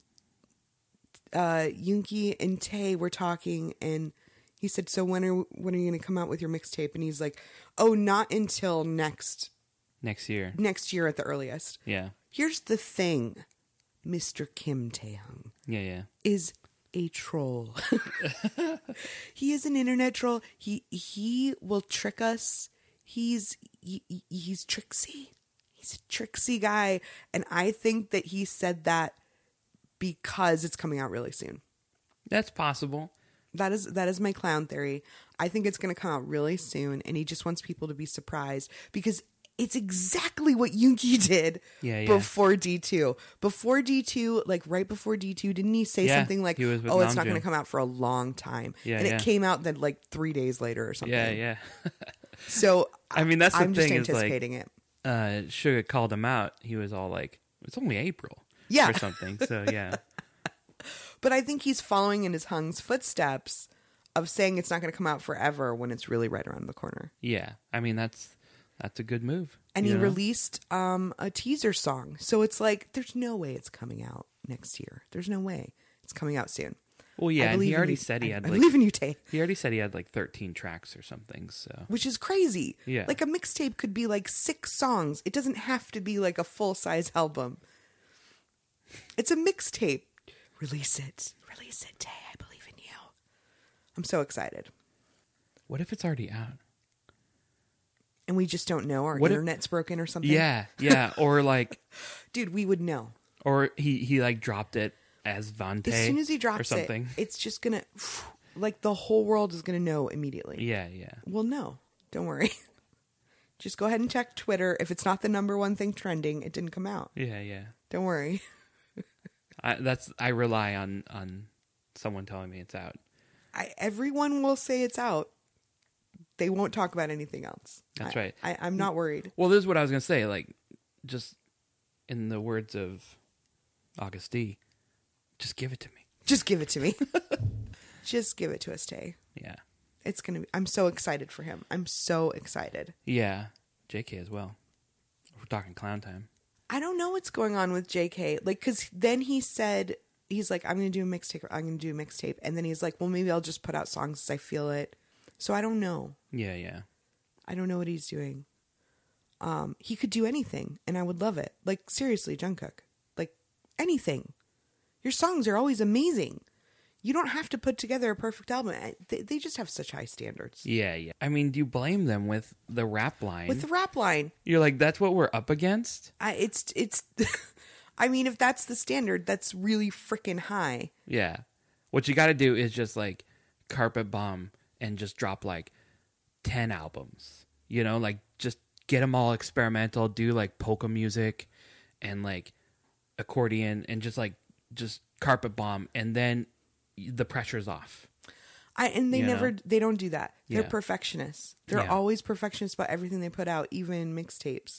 Uh, Yunki and Tay were talking, and he said, "So when are when are you going to come out with your mixtape?" And he's like, "Oh, not until next Next year. next year at the earliest." Yeah. Here's the thing, Mister Kim Tae-hung Yeah, yeah. is a troll. He is an internet troll. He he will trick us. He's he, he's tricksy. He's a tricksy guy, and I think that he said that because it's coming out really soon. That's possible. That is that is my clown theory. I think it's going to come out really soon, and he just wants people to be surprised because it's exactly what Yoongi did Yeah, yeah. before D two. Before D two, like right before D two, didn't he say Yeah, something like, he was with "Oh, it's not Namjoon. going to come out for a long time," Yeah, and yeah. it came out then like three days later or something. Yeah, yeah. So I mean, that's the I'm just thing is, like, anticipating it. Uh, Suga called him out. He was all like, "It's only April." Yeah. Or something. So, yeah. But I think he's following in his Hung's footsteps of saying it's not going to come out forever when it's really right around the corner. Yeah. I mean, that's that's a good move. And you he know? released um, a teaser song. So it's like, there's no way it's coming out next year. There's no way. It's coming out soon. Well, yeah, I and believe he in already you. said he I- had I like believe in you, Tay. he already said he had like thirteen tracks or something. So Which is crazy. Yeah. Like a mixtape could be like six songs. It doesn't have to be like a full-size album. It's a mixtape. Release it. Release it, Tay. I believe in you. I'm so excited. what if it's already out? And we just don't know. Our What if- internet's broken or something. Yeah, yeah, or like, Dude, we would know. or he he like dropped it as Vante. As soon as he or drops it, something. it's just going to, like the whole world is going to know immediately. Yeah, yeah, Well, no, don't worry. Just go ahead and check Twitter. If it's not the number one thing trending, it didn't come out. yeah, yeah. Don't worry. I that's I rely on on someone telling me it's out. I, everyone will say it's out. They won't talk about anything else. That's I- right. I, I'm not worried. Well, this is what I was gonna say. Like, just in the words of August D, just give it to me. Just give it to me. Just give it to us, Tay. Yeah, It's going to be, I'm so excited for him. I'm so excited. yeah. J K as well. We're talking clown time. I don't know what's going on with J K. Like, because then he said, he's like, I'm going to do a mixtape. I'm going to do a mixtape. And then he's like, well, maybe I'll just put out songs as I feel it. So I don't know. Yeah, yeah. I don't know what he's doing. Um, he could do anything, and I would love it. Like, seriously, Jungkook. Like, anything. Your songs are always amazing. You don't have to put together a perfect album. I- They, they just have such high standards. Yeah, yeah. I mean, do you blame them with the rap line? With the rap line, You're like, that's what we're up against? I, it's, it's, I mean, if that's the standard, that's really freaking high. Yeah. What you got to do is just like carpet bomb and just drop like ten albums. You know, like just get them all experimental, do like polka music and like accordion and just like just carpet bomb, and then the pressure's off. I, and they You never, know? they don't do that. They're Yeah. perfectionists. They're Yeah. always perfectionists about everything they put out, even mixtapes.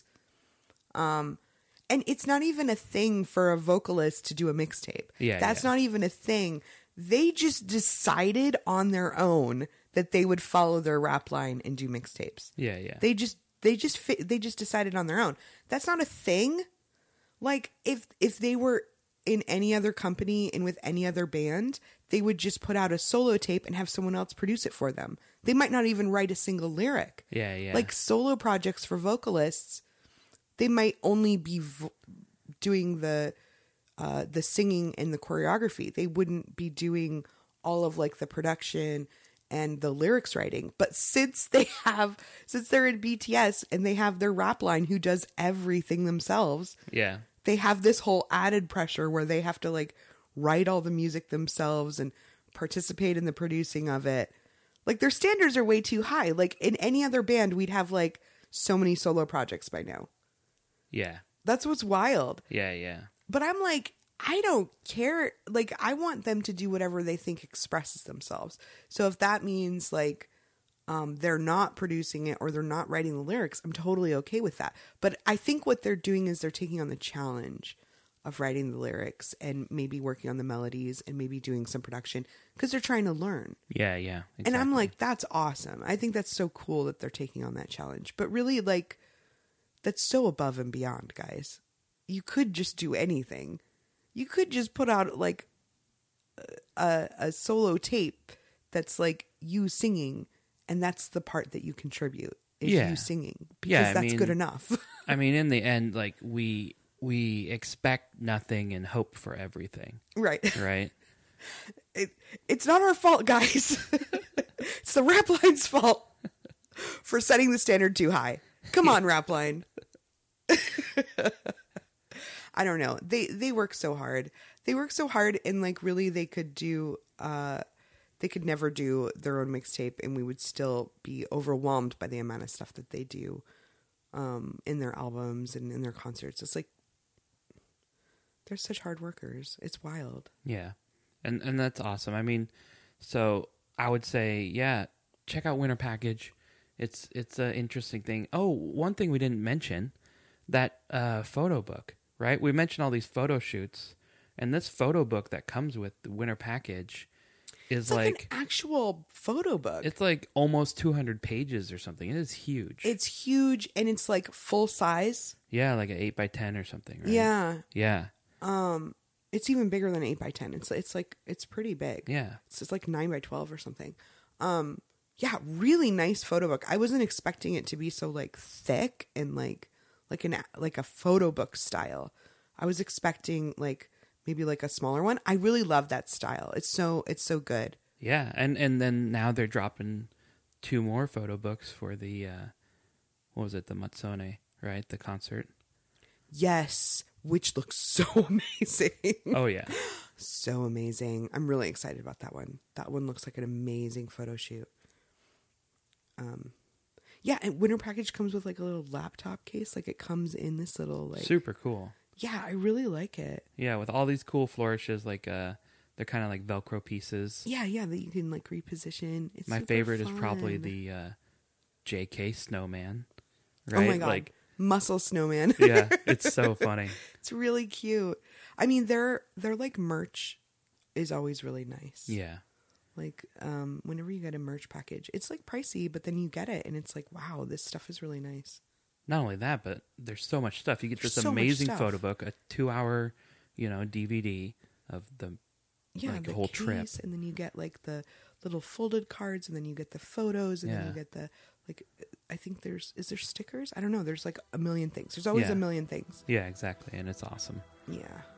Um, and it's not even a thing for a vocalist to do a mixtape. Yeah, That's yeah. not even a thing. They just decided on their own that they would follow their rap line and do mixtapes. Yeah, yeah. They just They just fi- they just decided on their own. That's not a thing. Like if if they were in any other company and with any other band, they would just put out a solo tape and have someone else produce it for them. They might not even write a single lyric. Yeah, yeah. Like solo projects for vocalists, they might only be vo- doing the uh, the singing and the choreography. They wouldn't be doing all of like the production and the lyrics writing. But since they have, since they're in B T S and they have their rap line who does everything themselves, yeah. they have this whole added pressure where they have to like write all the music themselves and participate in the producing of it. Like their standards are way too high. Like in any other band, we'd have like so many solo projects by now. Yeah. That's what's wild. Yeah, yeah. But I'm like, I don't care. Like, I want them to do whatever they think expresses themselves. So if that means like um, they're not producing it or they're not writing the lyrics, I'm totally okay with that. But I think what they're doing is they're taking on the challenge of writing the lyrics and maybe working on the melodies and maybe doing some production because they're trying to learn. Yeah, yeah. Exactly. And I'm like, that's awesome. I think that's so cool that they're taking on that challenge. But really, like, that's so above and beyond, guys. You could just do anything. You could just put out like a, a solo tape that's like you singing, and that's the part that you contribute is Yeah. you singing because Yeah, I that's mean- good enough. I mean, in the end, like we we expect nothing and hope for everything, Right. right? It, it's not our fault, guys. It's the rap line's fault for setting the standard too high. Come on, rap line. I don't know. They they work so hard. They work so hard, and like really, they could do. Uh, they could never do their own mixtape, and we would still be overwhelmed by the amount of stuff that they do um, in their albums and in their concerts. It's like they're such hard workers. It's wild. Yeah. And and that's awesome. I mean, so I would say, yeah, check out Winter Package. It's it's an interesting thing. Oh, one thing we didn't mention, that uh, photo book, right? We mentioned all these photo shoots, and this photo book that comes with the Winter Package is It's like, like, an actual photo book. it's like almost two hundred pages or something. It is huge. It's huge, and it's like full size. yeah, like an eight by ten or something, right? Yeah. Yeah. Um, it's even bigger than eight by ten. It's it's like it's pretty big. Yeah. It's just like nine by twelve or something. Um, yeah, really nice photo book. I wasn't expecting it to be so like thick and like like an like a photo book style. I was expecting like maybe like a smaller one. I really love that style. It's so it's so good. Yeah, and and then now they're dropping two more photo books for the uh, what was it, the Matsone, right? The concert. Yes, which looks so amazing. Oh yeah, So amazing. I'm really excited about that one. That one looks like an amazing photo shoot. Um, yeah, and Winter Package comes with like a little laptop case. Like it comes in this little like. super cool. Yeah, I really like it. Yeah, with all these cool flourishes, like uh, they're kind of like Velcro pieces. Yeah, yeah, that you can like reposition. It's My super favorite is probably fun. the uh, J K Snowman. Oh Right? my god, Like, muscle snowman. yeah, it's so funny. It's really cute. I mean, their their like merch is always really nice. Yeah, Like, um, whenever you get a merch package, it's like pricey, but then you get it, and it's like, wow, this stuff is really nice. not only that, but there's so much stuff. You get There's this so much amazing stuff. photo book, a two-hour, you know, D V D of the Yeah, like the the whole case, trip. and then you get like the little folded cards, and then you get the photos, and then Yeah. you get the like. I think there's is there stickers? I don't know. There's like a million things. There's always Yeah. a million things. Yeah, exactly, and it's awesome. Yeah.